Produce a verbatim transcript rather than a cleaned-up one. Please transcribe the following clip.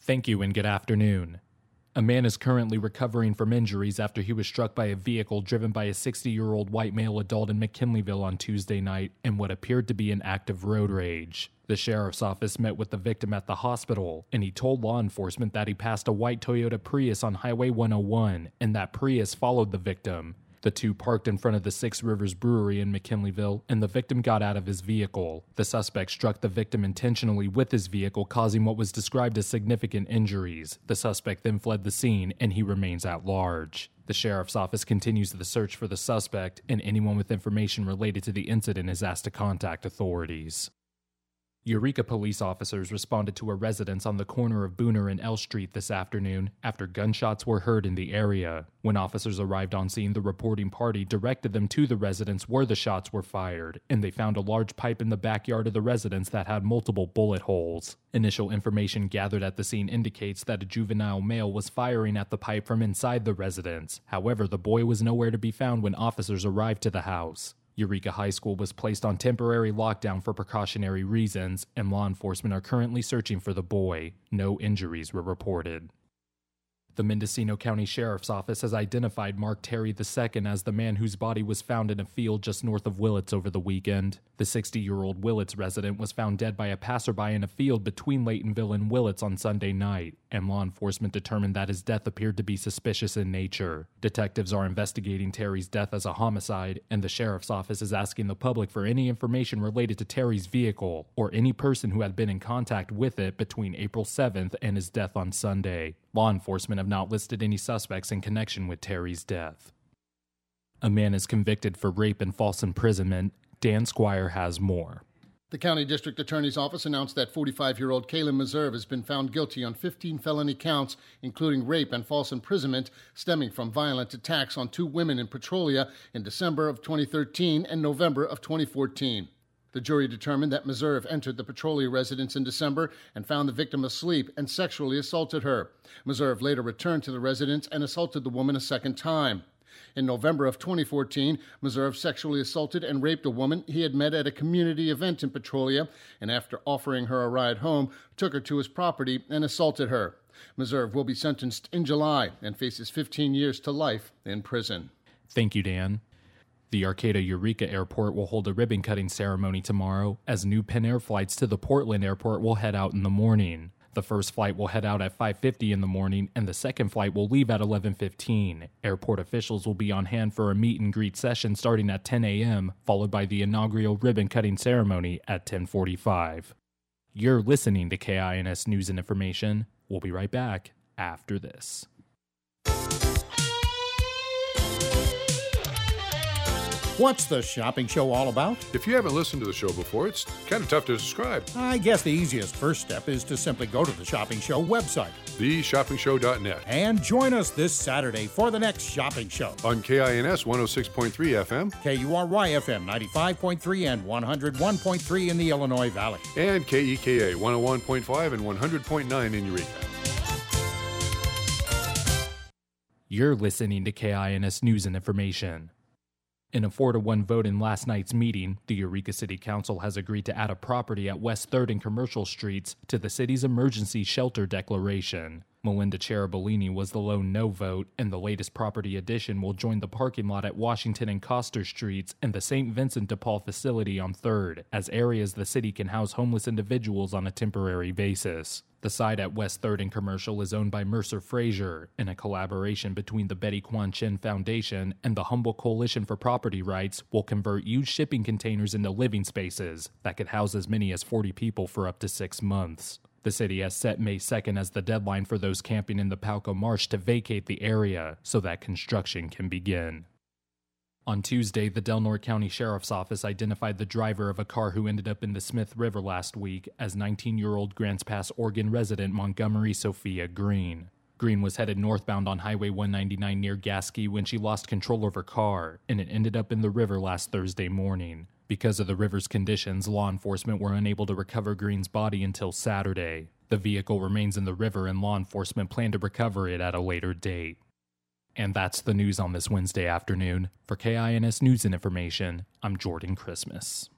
Thank you and good afternoon. A man is currently recovering from injuries after he was struck by a vehicle driven by a sixty-year-old white male adult in McKinleyville on Tuesday night in what appeared to be an act of road rage. The sheriff's office met with the victim at the hospital, and he told law enforcement that he passed a white Toyota Prius on Highway one oh one, and that Prius followed the victim. The two parked in front of the Six Rivers Brewery in McKinleyville, and the victim got out of his vehicle. The suspect struck the victim intentionally with his vehicle, causing what was described as significant injuries. The suspect then fled the scene, and he remains at large. The sheriff's office continues the search for the suspect, and anyone with information related to the incident is asked to contact authorities. Eureka police officers responded to a residence on the corner of Booner and L Street this afternoon after gunshots were heard in the area. When officers arrived on scene, the reporting party directed them to the residence where the shots were fired, and they found a large pipe in the backyard of the residence that had multiple bullet holes. Initial information gathered at the scene indicates that a juvenile male was firing at the pipe from inside the residence. However, the boy was nowhere to be found when officers arrived to the house. Eureka High School was placed on temporary lockdown for precautionary reasons, and law enforcement are currently searching for the boy. No injuries were reported. The Mendocino County Sheriff's Office has identified Mark Terry the Second as the man whose body was found in a field just north of Willits over the weekend. The sixty-year-old Willits resident was found dead by a passerby in a field between Laytonville and Willits on Sunday night, and law enforcement determined that his death appeared to be suspicious in nature. Detectives are investigating Terry's death as a homicide, and the Sheriff's Office is asking the public for any information related to Terry's vehicle or any person who had been in contact with it between April seventh and his death on Sunday. Law enforcement have not listed any suspects in connection with Terry's death. A man is convicted for rape and false imprisonment. Dan Squire has more. The County District Attorney's Office announced that forty-five-year-old Kaylin Meserve has been found guilty on fifteen felony counts, including rape and false imprisonment, stemming from violent attacks on two women in Petrolia in December of twenty thirteen and November of twenty fourteen. The jury determined that Meserve entered the Petrolia residence in December and found the victim asleep and sexually assaulted her. Meserve later returned to the residence and assaulted the woman a second time. In November of twenty fourteen, Meserve sexually assaulted and raped a woman he had met at a community event in Petrolia, and after offering her a ride home, took her to his property and assaulted her. Meserve will be sentenced in July and faces fifteen years to life in prison. Thank you, Dan. The Arcata Eureka Airport will hold a ribbon-cutting ceremony tomorrow, as new Pen Air flights to the Portland Airport will head out in the morning. The first flight will head out at five fifty in the morning, and the second flight will leave at eleven fifteen. Airport officials will be on hand for a meet-and-greet session starting at ten a.m., followed by the inaugural ribbon-cutting ceremony at ten forty-five. You're listening to K I N S News and Information. We'll be right back after this. What's the shopping show all about? If you haven't listened to the show before, it's kind of tough to describe. I guess the easiest first step is to simply go to the Shopping Show website, the shopping show dot net, and join us this Saturday for the next shopping show. On K I N S one oh six point three F M, K U R Y F M ninety-five point three and one oh one point three in the Illinois Valley, and K E K A one oh one point five and one hundred point nine in Eureka. You're listening to K I N S News and Information. In a four to one vote in last night's meeting, the Eureka City Council has agreed to add a property at West third and Commercial Streets to the city's emergency shelter declaration. Melinda Cherubellini was the lone no vote, and the latest property addition will join the parking lot at Washington and Coster Streets and the Saint Vincent de Paul facility on third, as areas the city can house homeless individuals on a temporary basis. The site at West third and Commercial is owned by Mercer Frazier, in a collaboration between the Betty Quan Chin Foundation and the Humble Coalition for Property Rights will convert used shipping containers into living spaces that could house as many as forty people for up to six months. The city has set May second as the deadline for those camping in the Palco Marsh to vacate the area so that construction can begin. On Tuesday, the Delnor County Sheriff's Office identified the driver of a car who ended up in the Smith River last week as nineteen-year-old Grants Pass, Oregon resident Montgomery Sophia Green. Green was headed northbound on Highway one ninety-nine near Gasky when she lost control of her car, and it ended up in the river last Thursday morning. Because of the river's conditions, law enforcement were unable to recover Green's body until Saturday. The vehicle remains in the river, and law enforcement plan to recover it at a later date. And that's the news on this Wednesday afternoon. For K I N S News and Information, I'm Jordan Christmas.